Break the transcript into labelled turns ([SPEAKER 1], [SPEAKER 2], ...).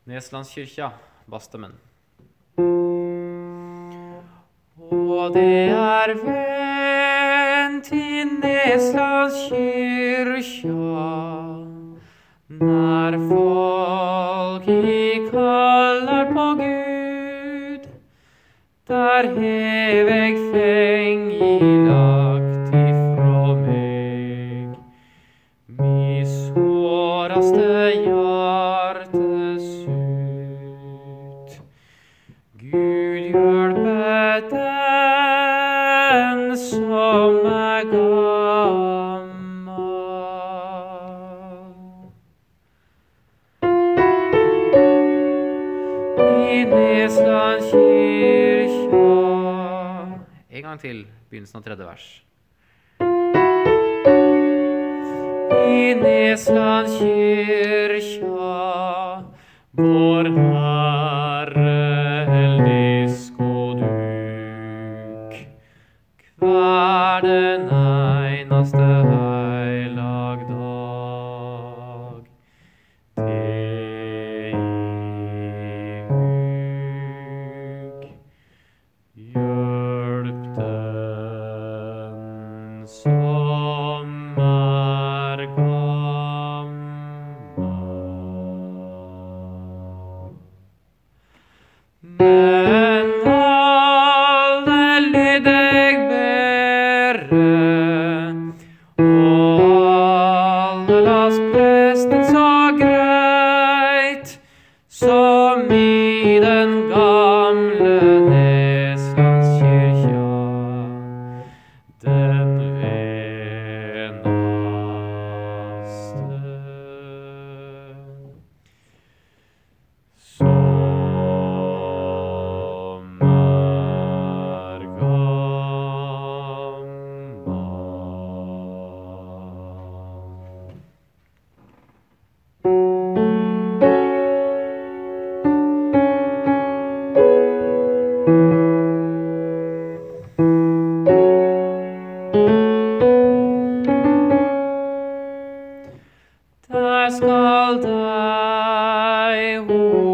[SPEAKER 1] Neslandskirka, Bastemmen. Og det venn til Neslandskirka, når folk I kaller på Gud, der hev eg feng lagt ifrå meg, mi såraste hjertesut. Gud hjelpe den som gammal. I Neslandskirka. En gang til, begynnelsen av tredje vers. I Neslandskirka, vår Herre heldisk og duk, hver den einaste heilag dag, til huk. Hjelp den som gammal. Men alle lyd eg bere, og alle las presten så greit, som I den gamle Neslandskirka, den venaste. Som der skal deg